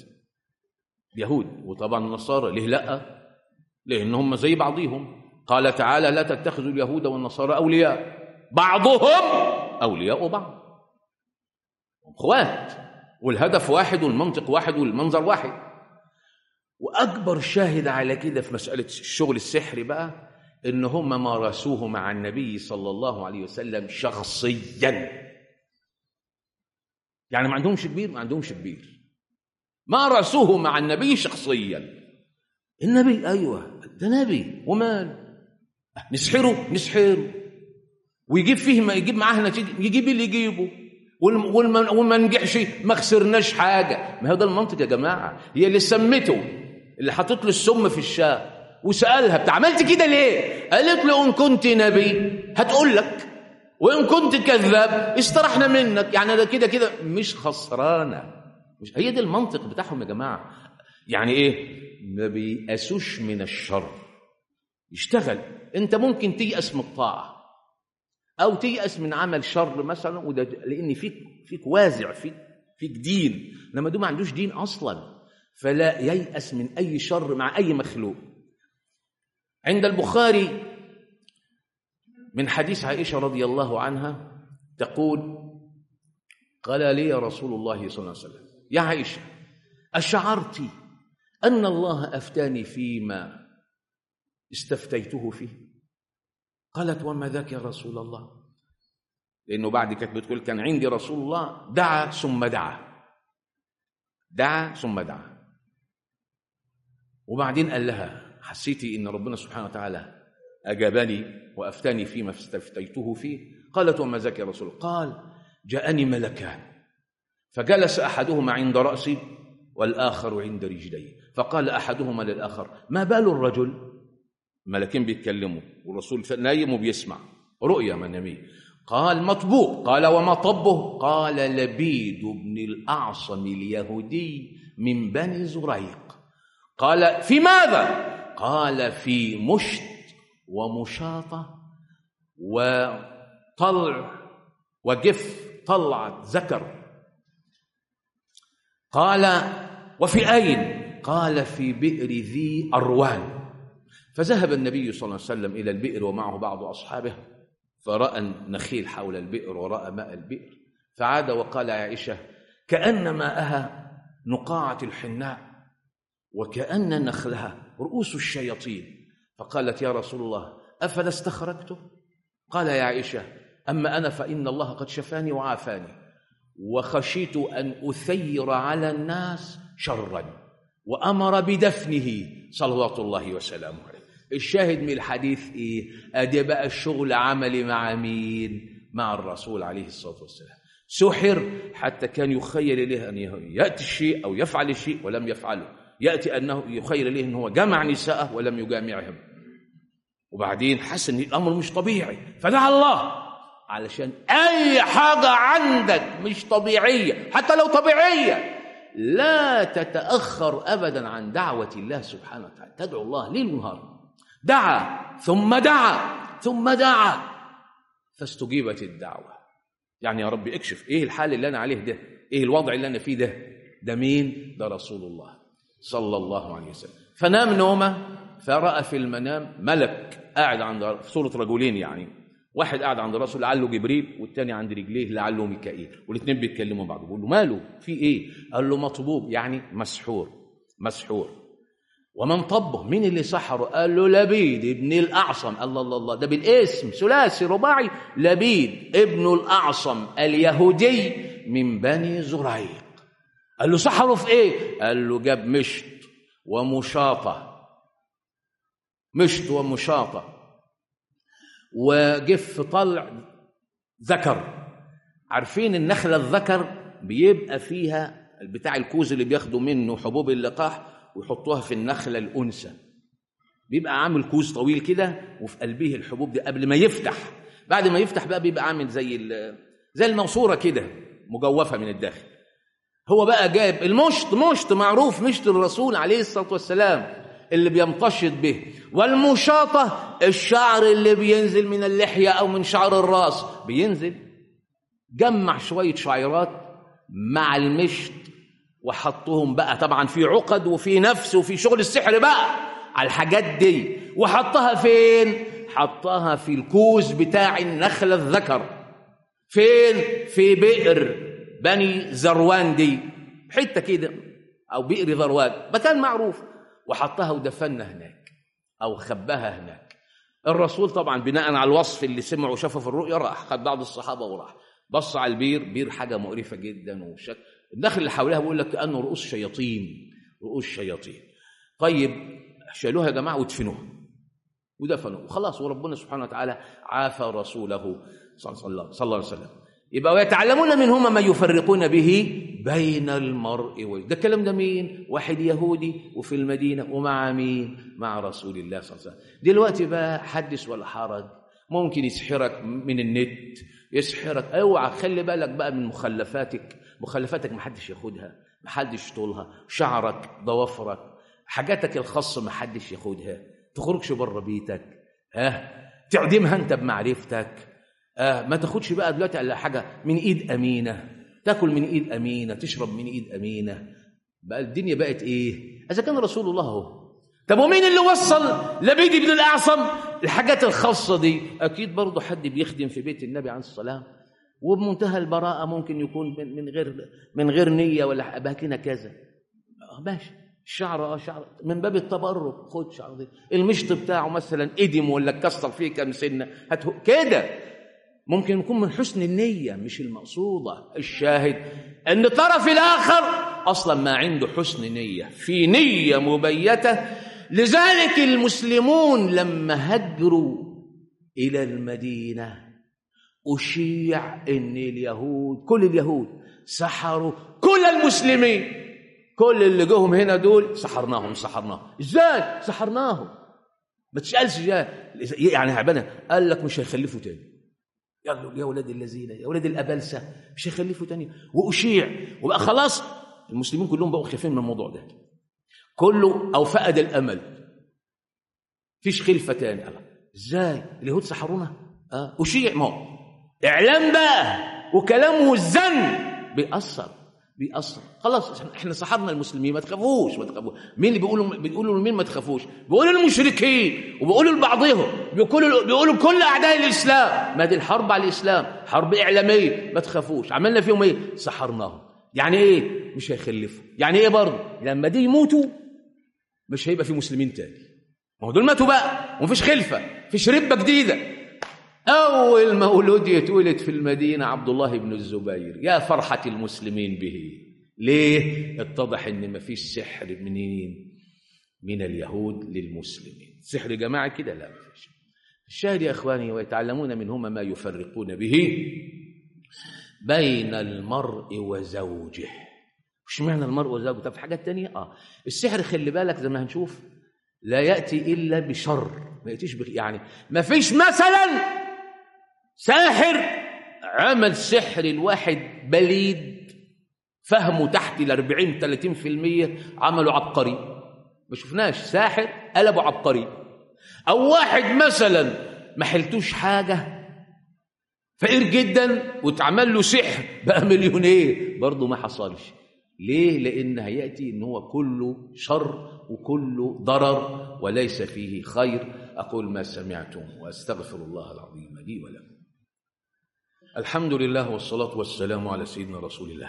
وطبعا النصارى. ليه لا؟ لأن هم زي بعضهم. قال تعالى لا تتخذوا اليهود والنصارى أولياء بعضهم أولياء بعض، اخوات، والهدف واحد والمنطق واحد والمنظر واحد. وأكبر شاهد على كده في مسألة الشغل السحري بقى إن هم مارسوه مع النبي صلى الله عليه وسلم شخصيا. يعني ما عندهمش كبير، مارسوه مع النبي شخصيا. النبي أيوة ده نبي ومال، نسحره ويجيب فيه ما يجيب معاه نتيجة، يجيب اللي يجيبه، وما نجحش ما خسرناش حاجة. ما هو ده المنطق يا جماعة. هي اللي سمته، اللي حطت له السم في الشاه وسألها عملت كده ليه؟ قالت له إن كنت نبي هتقول لك، وإن كنت كذاب استرحنا منك. يعني ده كده مش خسرانة. هي دي المنطق بتاعهم يا جماعة. يعني إيه؟ ما بيأسوش من الشر، يشتغل. أنت ممكن تيأس من الطاعة أو تيأس من عمل شر مثلا، وده لأن فيك وازع، فيك دين. لما ده ما عندوش دين أصلا، فلا ييأس من أي شر مع أي مخلوق. عند البخاري من حديث عائشة رضي الله عنها تقول قال لي رسول الله صلى الله عليه وسلم يا عائشة أشعرت أن الله أفتاني فيما استفتيته فيه؟ قالت وما ذاك يا رسول الله؟ لأنه بعد كانت بتقول كان عندي رسول الله دعا ثم دعا وبعدين قال لها حسيتي إن ربنا سبحانه وتعالى أجابني وأفتاني فيما استفتيته فيه؟ قالت وما ذاك يا رسول الله؟ قال جاءني ملكان فجلس أحدهما عند رأسي والآخر عند رجلي، فقال أحدهما للآخر ما بال الرجل؟ ملكين بيتكلموا والرسول نايم وبيسمع رؤيا منامية. قال مطبوق. قال وما طبه؟ قال لبيد بن الأعصم اليهودي من بني زريق. قال في ماذا؟ قال في مشط ومشاطة وطلع وجف طلعت ذكر. قال وفي أين؟ قال في بئر ذي أروان. فذهب النبي صلى الله عليه وسلم إلى البئر ومعه بعض أصحابه، فرأى النخيل حول البئر ورأى ماء البئر، فعاد وقال يا عائشة كأن ماءها نقاعة الحناء وكأن نخلها رؤوس الشياطين. فقالت يا رسول الله أفلا استخرجته؟ قال يا عائشة أما أنا فإن الله قد شفاني وعافاني، وخشيت أن أثير على الناس شرا، وأمر بدفنه صلوات الله وسلامه عليه. الشاهد من الحديث إيه؟ أدي بقى الشغل عملي مع مين؟ مع الرسول عليه الصلاة والسلام. سحر حتى كان يخيل إليه أن يأتي الشيء أو يفعل الشيء ولم يفعله، يأتي أنه يخيل إليه أنه جمع نساءه ولم يجامعهم، وبعدين حس أن الأمر مش طبيعي فدعا الله علشان أي حاجة عندك مش طبيعية حتى لو طبيعية لا تتأخر أبدا عن دعوة الله سبحانه وتعالى. تدعو الله ليل ونهار. دعا ثم دعا ثم دعا فاستجيبت الدعوة. يعني يا رب اكشف ايه الحال اللي انا عليه ده، ايه الوضع اللي انا فيه ده مين؟ ده رسول الله صلى الله عليه وسلم. فنام نومه فرأى في المنام ملك قاعد عند صورة رجلين يعني، واحد قاعد عند راسه لعله جبريل، والتاني عند رجليه لعله ميكائيل، والاثنين بيتكلموا بعض. بيقول له ماله في ايه؟ قال له مطبوب، يعني مسحور. ومن طبه؟ مين اللي سحره؟ قال له لبيد ابن الأعصم. الله الله الله، ده بالاسم ثلاثي رباعي، لبيد ابن الأعصم اليهودي من بني زريق. قال له سحره في ايه؟ قال له جاب مشط ومشاطة وجف طلع ذكر. عارفين النخلة الذكر بيبقى فيها بتاع الكوز اللي بياخدوا منه حبوب اللقاح ويحطوها في النخلة الأنثى، بيبقى عامل كوز طويل كده وفي قلبه الحبوب دي قبل ما يفتح. بعد ما يفتح بقى بيبقى عامل زي المنصورة كده مجوفة من الداخل. هو بقى جايب مشط معروف، مشط الرسول عليه الصلاة والسلام اللي بيمتشط به، والمشاطة الشعر اللي بينزل من اللحية أو من شعر الرأس بينزل. جمع شوية شعيرات مع المشط وحطهم بقى طبعا في عقد وفي نفس وفي شغل السحر بقى على الحاجات دي، وحطها فين؟ حطها في الكوز بتاع النخلة الذكر. فين؟ في بئر بني زروان دي، حتة كده أو بئر ذروان، مكان معروف، وحطها ودفنها هناك أو خباها هناك. الرسول طبعا بناء على الوصف اللي سمعه وشافه في الرؤيا راح خد بعض الصحابة وراح بص على البير حاجة مقرفة جدا، وشك الداخل اللي حواليها بيقول لك كأنه رؤوس شياطين. طيب شالوها يا جماعة ودفنوها ودفنوا وخلاص، وربنا سبحانه وتعالى عافى رسوله صلى الله عليه وسلم. يبقى ويتعلمون منهما ما يفرقون به بين المرء ده الكلام ده مين؟ واحد يهودي وفي المدينة، ومع مين؟ مع رسول الله صلى الله عليه وسلم. دلوقتي بقى حدث ولا حرج، ممكن يسحرك من النت، يسحرك. اوعى خلي بالك بقى من مخلفاتك محدش ياخدها، محدش يطولها، شعرك، ضوافرك، حاجاتك الخاصة محدش ياخدها، تخرجش بره بيتك، تعدمها انت بمعرفتك، ما تاخدش بقى دلوقتي على حاجة من ايد امينة، تاكل من ايد امينة، تشرب من ايد امينة. بقى الدنيا بقت ايه؟ اذا كان رسول الله هو. طب ومين اللي وصل لبيد بن الاعصم الحاجات الخاصة دي؟ اكيد برضه حد بيخدم في بيت النبي عليه الصلاة والسلام وبمنتهى البراءة، ممكن يكون من غير نية ولا أباكنا كذا. ماشي، الشعر شعر من باب التبرك، خد شعر دي. المشط بتاعه مثلا ادم ولا اتكسر فيه كام سنة كده، ممكن يكون من حسن النية مش المقصودة. الشاهد ان الطرف الآخر أصلا ما عنده حسن نية، في نية مبيتة. لذلك المسلمون لما هجروا إلى المدينة أشيع إن كل اليهود سحروا كل المسلمين، كل اللي جوهم هنا دول سحرناهم. إزاي سحرناهم؟ ما تسألش يعني عبنا. قال لك مش هيخلفوا تاني، يا ولاد الذين، يا ولاد الأبلسة، مش هيخلفوا تاني. وأشيع وبقى خلاص المسلمين كلهم بقوا خايفين من الموضوع ده كله، أو فقد الأمل، فيش خلفة تاني. إزاي اليهود سحرونا؟ أشيع، ما إعلام بقى وكلامه الزن بيأثر. خلاص احنا سحرنا المسلمين، ما تخافوش. مين اللي بيقولوا لمين ما تخافوش؟ بيقولوا المشركين، وبيقولوا لبعضهم، بيقولوا كل أعداء الإسلام. ما دي الحرب على الإسلام، حرب إعلامية، ما تخافوش. عملنا فيهم إيه؟ سحرناهم. يعني إيه؟ مش هيخلفوا. يعني إيه برضه؟ لما دي يموتوا مش هيبقى في مسلمين تاني. ما هو دول ماتوا بقى ومفيش خلفة، فيش ربة جديدة. أول مولود يتولد في المدينة عبد الله بن الزبير، يا فرحة المسلمين به. ليه؟ اتضح إن مفيش سحر من اليهود للمسلمين، سحر جماعي كده لا مفيش. الشاهد يا إخواني ويتعلمون منهما ما يفرقون به بين المرء وزوجه. مش معنى المرء وزوجه؟ طب في حاجات تانية. السحر خلي بالك زي ما هنشوف لا يأتي إلا بشر، ما يأتيش يعني ما فيش مثلا ساحر عمل سحر الواحد بليد فهمه تحت 40-30% عمله عبقري، ما شفناش ساحر قلبه عبقري. أو واحد مثلا ما حلتوش حاجة فقير جدا واتعمل له سحر بقى مليونير، برضه ما حصلش. ليه؟ لأن هيأتي إن هو كله شر وكله ضرر وليس فيه خير. أقول ما سمعتم وأستغفر الله العظيم لي ولكم. الحمد لله والصلاة والسلام على سيدنا رسول الله.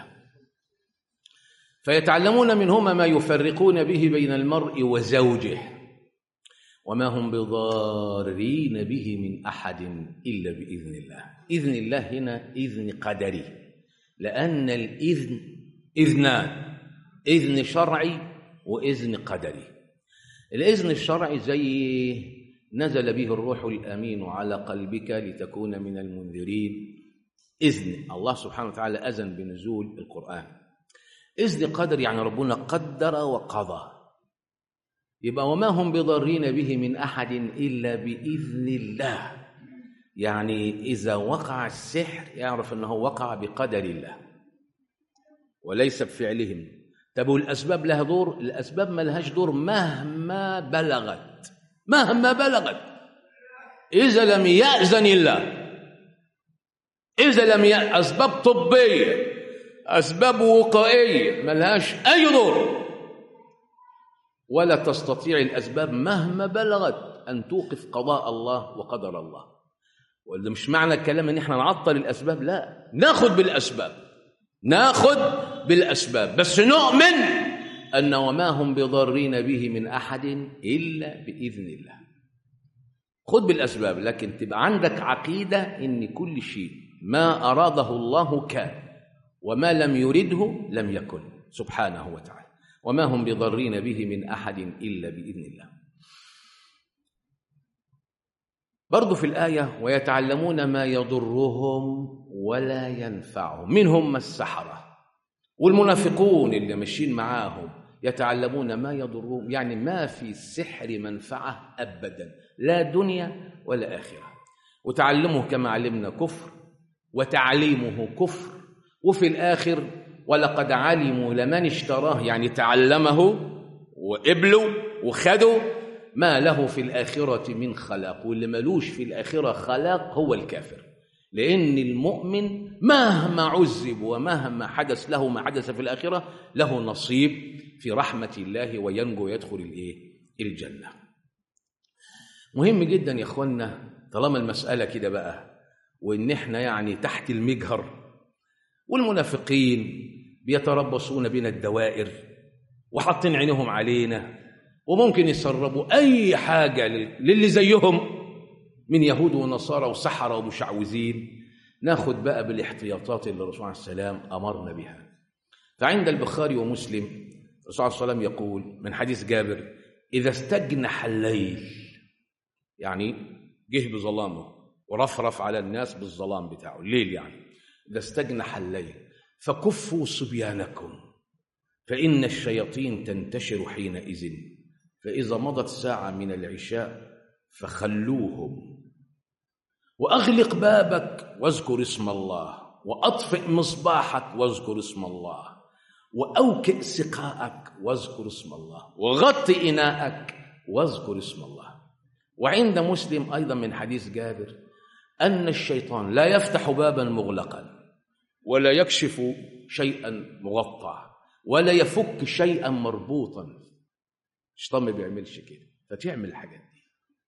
فيتعلمون منهما ما يفرقون به بين المرء وزوجه وما هم بضارين به من أحد إلا بإذن الله. إذن الله هنا إذن قدري، لأن الإذن إذنان، إذن شرعي وإذن قدري. الإذن الشرعي زي نزل به الروح الأمين على قلبك لتكون من المنذرين، إذن الله سبحانه وتعالى أذن بنزول القرآن. إذن قدر يعني ربنا قدر وقضى، يبقى وما هم بضارين به من أحد إلا بإذن الله. يعني إذا وقع السحر يعرف أنه وقع بقدر الله وليس بفعلهم. طب والأسباب لها دور؟ الأسباب ما لهاش دور مهما بلغت، مهما بلغت، إذا لم يأذن الله، إذا لم يأذن. أسباب طبية، أسباب وقائية ما لهاش أي دور، ولا تستطيع الأسباب مهما بلغت أن توقف قضاء الله وقدر الله. وده مش معنى الكلام ان احنا نعطل الأسباب، لا، ناخد بالأسباب، ناخد بالأسباب، بس نؤمن أن وما هم بضارين به من أحد إلا بإذن الله. خد بالأسباب، لكن تبقى عندك عقيدة إن كل شيء ما أراده الله كان وما لم يرده لم يكن سبحانه وتعالى. وما هم بضارين به من أحد إلا بإذن الله. برضو في الآية ويتعلمون ما يضرهم ولا ينفعهم. من هم السحرة والمنافقون اللي ماشيين معاهم، يتعلمون ما يضرهم، يعني ما في السحر منفعة أبدا، لا دنيا ولا آخرة. وتعلمه كما علمنا كفر، وتعليمه كفر، وفي الآخر ولقد علموا لمن اشتراه، يعني تعلمه وقبله وخده ما له في الآخرة من خلاق. واللي ملوش في الآخرة خلاق هو الكافر، لأن المؤمن مهما عذب ومهما حدث له ما حدث في الآخرة له نصيب في رحمة الله وينجو يدخل الجنة. مهم جدا يا اخوانا طالما المسألة كده بقى، وإن احنا يعني تحت المجهر، والمنافقين بيتربصون بنا الدوائر وحاطين عينهم علينا، وممكن يسربوا أي حاجة للي زيهم من يهود ونصارى وسحرة ومشعوذين. ناخد بقى بالاحتياطات اللي الرسول عليه السلام أمرنا بها. فعند البخاري ومسلم الرسول عليه السلام يقول من حديث جابر: إذا استجنح الليل، يعني جه بظلامه ورفرف على الناس بالظلام بتاعه الليل، يعني إذا استجنح الليل فكفوا صبيانكم فإن الشياطين تنتشر حينئذ، فإذا مضت ساعة من العشاء فخلوهم، وأغلق بابك واذكر اسم الله، وأطفئ مصباحك واذكر اسم الله، وأوكئ سقاءك واذكر اسم الله، وغطي إناءك واذكر اسم الله. وعند مسلم أيضا من حديث جابر أن الشيطان لا يفتح بابا مغلقا ولا يكشف شيئا مغطى ولا يفك شيئا مربوطا. الشيطان ما بيعملش كده، فتعمل الحاجات دي.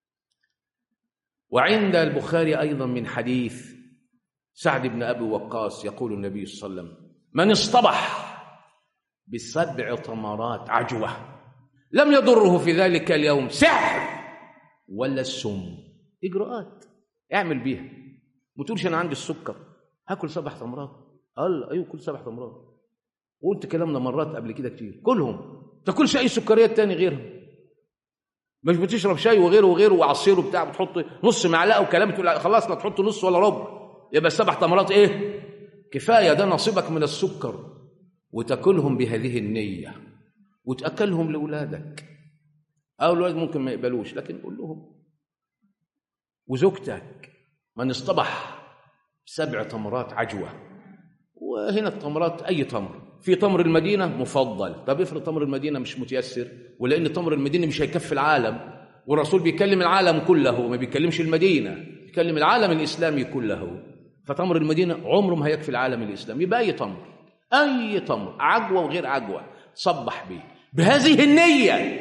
وعند البخاري أيضا من حديث سعد بن أبي وقاص يقول النبي صلى الله عليه وسلم: من اصطبح ب7 تمرات عجوة لم يضره في ذلك اليوم سحر ولا السم. إجراءات اعمل بيها، ما تقولش أنا عندي السكر هاكل 7 تمرات. قال أيوه كل 7 تمرات، وقلت كلامنا مرات قبل كده كتير، كلهم، تاكلش أي سكريات تاني غيرهم. مش بتشرب شاي وغيره وغيره وعصير وبتاع بتحط نص معلقة وكلام تقول خلاص لا تحط نص ولا ربع، يبقى 7 تمرات إيه كفاية، ده نصيبك من السكر. وتاكلهم بهذه النية وتأكلهم لأولادك، أو الولاد ممكن ما يقبلوش لكن قول لهم. وزوجتك من اصطبح 7 تمرات عجوة. وهنا التمرات أي تمر، في تمر المدينة مفضل. طب افرض تمر المدينة مش متيسر، ولأن تمر المدينة مش هيكفي العالم، والرسول بيكلم العالم كله ما بيكلمش المدينة، بيكلم العالم الإسلامي كله. فتمر المدينة عمره ما هيكفي العالم الإسلامي، يبقى أي تمر، أي تمر عجوة وغير عجوة صبح به بهذه النية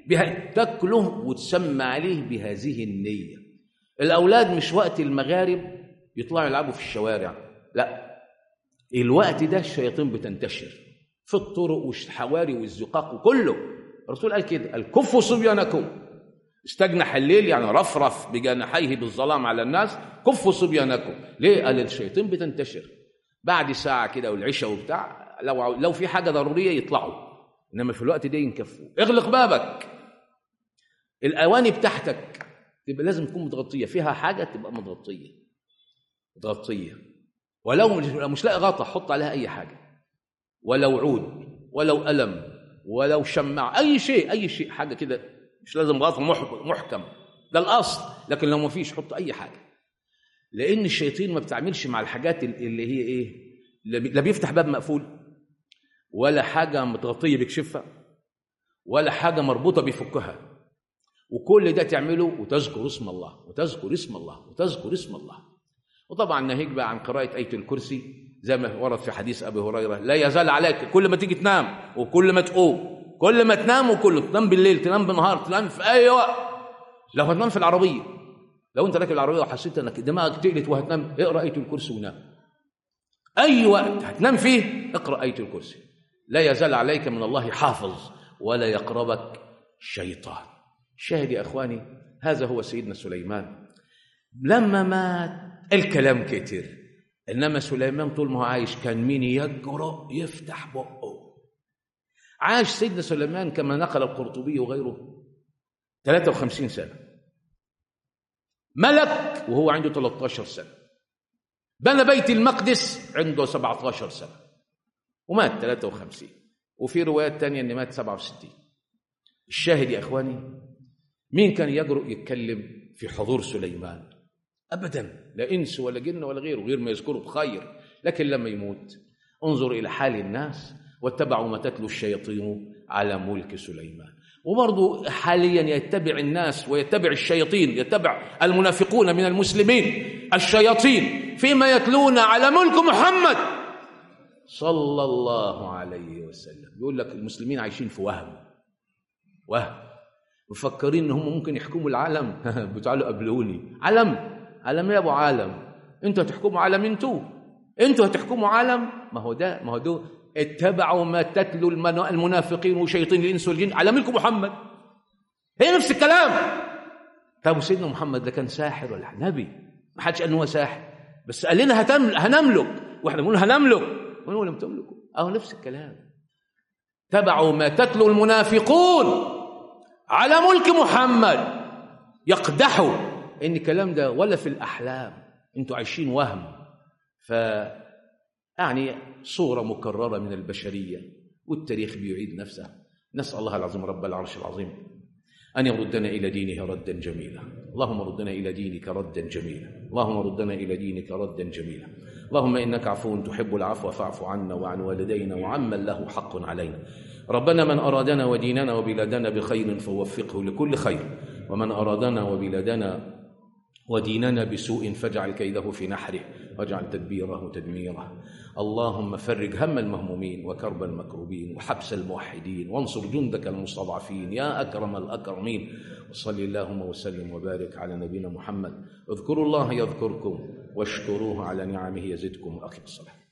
تاكله وتسمى عليه بهذه النية. الأولاد مش وقت المغارب يطلعوا يلعبوا في الشوارع، لا، الوقت ده الشياطين بتنتشر في الطرق والحواري والزقاق وكله. الرسول قال كده: الكفوا صبيانكم، استجنح الليل يعني رفرف بجناحيه بالظلام على الناس، كفوا صبيانكم. ليه؟ قال الشياطين بتنتشر بعد ساعة كده والعشاء وبتاع، لو في حاجة ضرورية يطلعوا، إنما في الوقت ده ينكفوا. اغلق بابك، الأواني بتاعتك تبقى لازم تكون متغطية، فيها حاجة تبقى متغطية، ولو مش لاقي غطا حط عليها أي حاجة، ولو عود ولو قلم ولو شماعة، أي شيء حاجة كده، مش لازم غطا محكم، ده الأصل. لكن لو ما فيش حط أي حاجة، لأن الشياطين ما بتعملش مع الحاجات اللي هي إيه، لا بيفتح باب مقفول، ولا حاجة متغطية بكشفها، ولا حاجة مربوطة بيفكها، وكل ده تعمله وتذكر اسم الله وتذكر اسم الله وتذكر اسم الله. وطبعا ناهيك بقى عن قراءة آية الكرسي زي ما ورد في حديث أبي هريرة: لا يزال عليك كل ما تيجي تنام وكل ما تقوم، كل ما تنام وكل تنام بالليل، تنام بالنهار، تنام في أي وقت. لو هتنام في العربية، لو أنت راكب العربية وحسيت أنك دماغك تقلت وهتنام، اقرأ آية الكرسي ونام. أي وقت هتنام فيه اقرأ آية الكرسي. لا يزال عليك من الله حافظ ولا يقربك شيطان. شاهد يا أخواني، هذا هو سيدنا سليمان. لما مات الكلام كتير، إنما سليمان طول ما هو عايش كان مين يجرؤ يفتح بقه؟ عاش سيدنا سليمان كما نقل القرطبي وغيره 53 سنة، ملك وهو عنده 13 سنة، بنى بيت المقدس عنده 17 سنة ومات 53، وفي روايات تانية أن مات 67. الشاهد يا أخواني، مين كان يجرؤ يتكلم في حضور سليمان؟ أبدا، لا إنس ولا جن ولا غيره، غير ما يذكره بخير. لكن لما يموت انظر إلى حال الناس واتبعوا ما تتلو الشياطين على ملك سليمان. وبرضو حاليا يتبع الناس ويتبع الشياطين، يتبع المنافقون من المسلمين الشياطين فيما يتلون على ملك محمد صلى الله عليه وسلم. يقول لك المسلمين عايشين في وهم، مفكرين انهم ممكن يحكموا العالم. بتعالوا قبلوني. عالم يا ابو عالم، انتوا هتحكموا عالم؟ انتوا هتحكموا عالم؟ ما هو ده اتبعوا ما تتلو المنافقين وشياطين الانس والجن على ملك محمد. هي نفس الكلام. طب سيدنا محمد ده كان ساحر ولا نبي؟ ما حدش قال ان هو ساحر، بس قال لنا هنملك، واحنا بنقول هنملك ونقول لم تملكوا. نفس الكلام. تبعوا ما تتلو المنافقون على ملك محمد، يقدحوا ان الكلام ده ولا في الاحلام، انتوا عايشين وهم. يعني صورة مكررة من البشرية، والتاريخ بيعيد نفسه. نسأل الله العظيم رب العرش العظيم أن يردنا إلى دينه ردا جميلا. اللهم ردنا إلى دينك ردا جميلا، اللهم ردنا إلى دينك ردا جميلا. اللهم إنك عفو تحب العفو فاعف عنا وعن والدينا وعمن له حق علينا. ربنا من أرادنا وديننا وبلادنا بخير فوفقه لكل خير، ومن أرادنا وبلادنا وديننا بسوء فاجعل كيده في نحره واجعل تدبيره تدميره. اللهم فرج هم المهمومين وكرب المكروبين وحبس الموحدين، وانصر جندك المستضعفين يا أكرم الأكرمين. وصل اللهم وسلم وبارك على نبينا محمد. اذكروا الله يذكركم واشكروه على نعمه يزدكم. أخي الصلاة.